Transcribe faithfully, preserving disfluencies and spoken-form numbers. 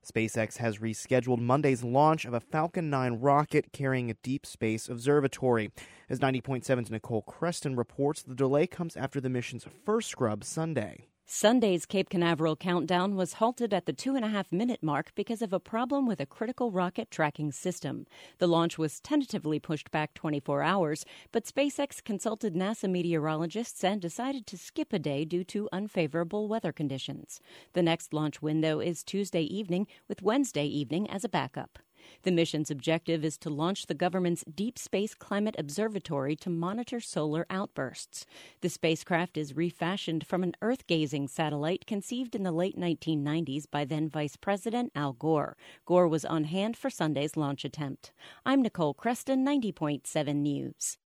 SpaceX has rescheduled Monday's launch of a Falcon nine rocket carrying a deep space observatory. As ninety point seven's Nicole Creston reports, the delay comes after the mission's first scrub Sunday. Sunday's Cape Canaveral countdown was halted at the two-and-a-half-minute mark because of a problem with a critical rocket tracking system. The launch was tentatively pushed back twenty-four hours, but SpaceX consulted NASA meteorologists and decided to skip a day due to unfavorable weather conditions. The next launch window is Tuesday evening, with Wednesday evening as a backup. The mission's objective is to launch the government's Deep Space Climate Observatory to monitor solar outbursts. The spacecraft is refashioned from an Earth-gazing satellite conceived in the late nineteen nineties by then Vice President Al Gore. Gore was on hand for Sunday's launch attempt. I'm Nicole Creston, ninety point seven News.